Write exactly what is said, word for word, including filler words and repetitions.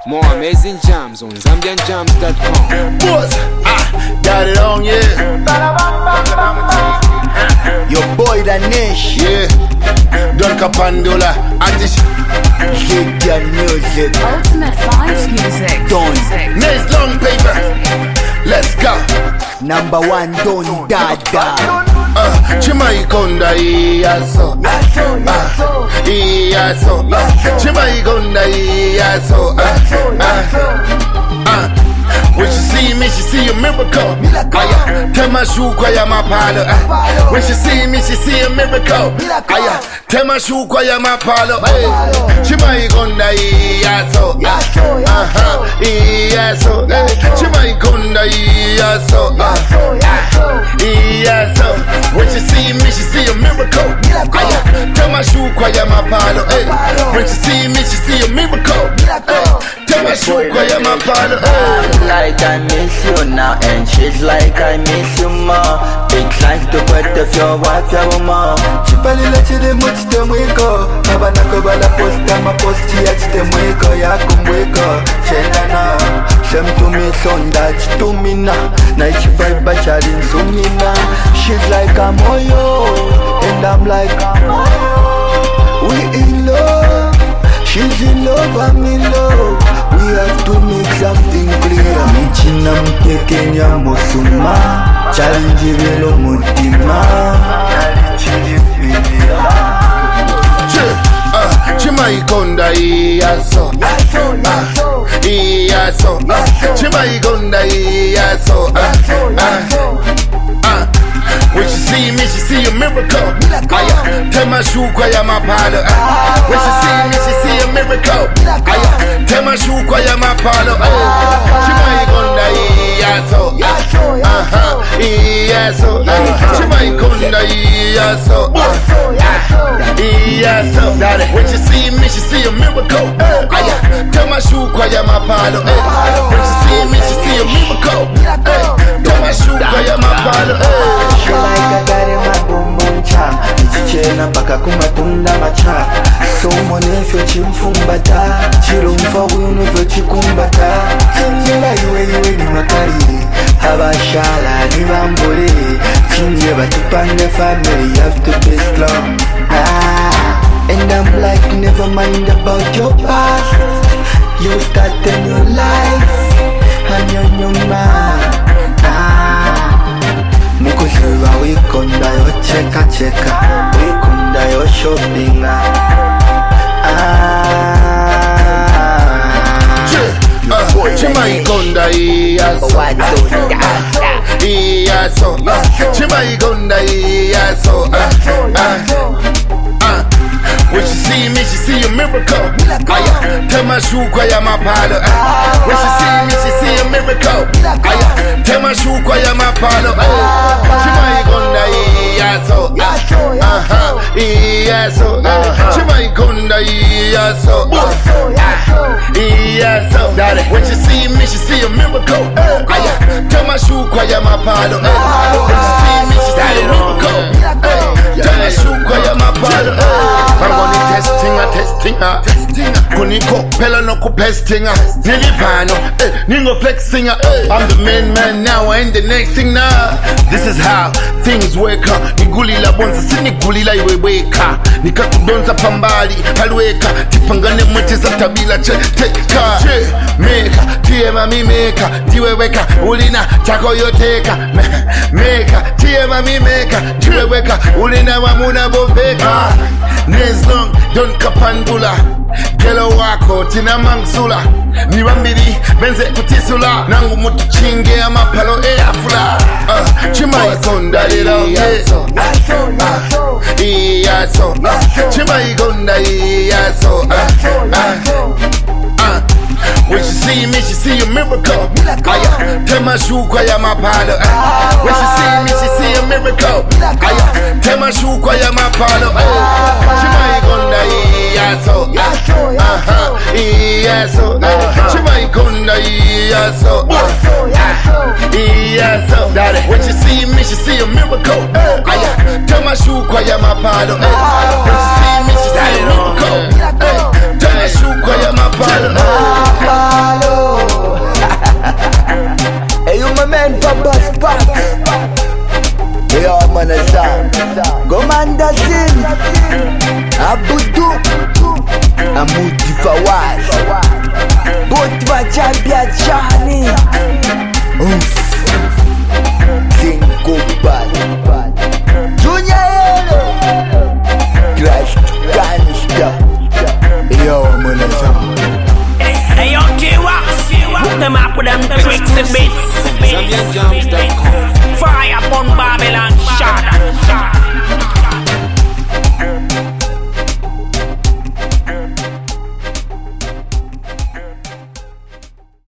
More amazing jams on Zambian Jams dot com. Boss, ah, got it on, yeah. Your boy Danish, yeah. Don Capandula, I just hit your music. Ultimate Vibes Music. Don, nice long paper. Let's go. Number one, Don Dada. Uh, Chimaikonda Yaso, ah, Yaso, Chimaikonda Yaso, ah, ah. When she see me, she see a miracle. Aya, Temashuka ya mapalo. When she see me, she see a miracle. Aya, Temashuka ya mapalo. Chimaikonda Yaso, aha, Yaso, Chimaikonda Yaso, Yaso. When she see me, she see a miracle. Aya, Temashuka ya mapalo. When she see me, she see a miracle. Temashuka ya mapalo. Like I miss you now, and she's like I miss you more. Big life to put the your wife, your mom. Chipalila chile much the mwiko. Kabanako bala posta ma posti ya chite mwiko ya kumwiko. Chelana, shem to me sonda to me na. Na ichi vibe challenge sumina. She's like I'm oyo, and I'm like I'm we in love. She's in love, I'm in love. We have to make something clear. Michina mpekenya musuma. Challenge velo mutima. Chimaikonda Yaso, Yaso, Chimaikonda Yaso, ah. When she see me, she see a miracle. Aya, Temashuka ya mapalo. When she see me, she see a miracle. Aya, Temashuka ya mapalo. Chimaikonda Yaso, aha, Yaso, Chimaikonda Yaso, Yaso. When she see me, she see a miracle. Aya, Temashuka ya mapalo. When she see me, she see a miracle. Temashuka ya mapalo. She like I got in my boom boom cha. Ichichena mpaka kumatunda macha. So monefyo chimfumbata. Chirumfa uyunufyo chikumbata. Chinjela iwe iwe ni makari. Habashala ni bambole. Chinje batupande family. You have to be strong. Ah, and I'm like never mind about your past. You start a new life. And you're your man. Mukushura wikonda yo cheka cheka. Wikonda yo shoppinga. Ah. Chimaikonda Yaso, Yaso, Chimaikonda Yaso, ah. When she see me, she see a miracle. Aya, Temashuka ya mapalo. When she see me, she see a miracle. Aya, Temashuka ya mapalo. Chimaikonda Yaso, aha, Yaso, Chimaikonda Yaso, Yaso. When she see me, she see a miracle. Aya, Temashuka ya mapalo. When she see me, she see a miracle. Temashuka ya mapalo. Mangoni testinga, testinga, testinga. Kuniko pela no kupestinga. Nilipano, eh, ningo flexinga. I'm the main man now, I ain't the next thing now. This is how things work out. Niguli la bonza, sini guli la iweweka. Nikakudonza pambali, halweka. Tipangane mwete za tabila che, teka. Che, meka, tie mami meka. Tiweweka, ulina, chako yoteka. Meka, tie mami meka. Tiweweka, ulina wamuna boveka. Nails long, Don Capandula. Gelo wako, tina mangsula. Niwambiri, benze kutisula. Nangu mutu chinge ama palo e afula. uh, Chimaikonda Yaso, Yaso, Chimaikonda Yaso, uh, when she see me, she see a miracle. Aya, Temashuka ya mapalo. When she see me, she see a miracle. Aya, Temashuka ya mapalo. Chimaikonda Yaso, aha, Yaso, Chimaikonda Yaso, Yaso. When she see me, she see a miracle. Aya, Temashuka ya mapalo. When she see me, she see a miracle. Temashuka ya mapalo. child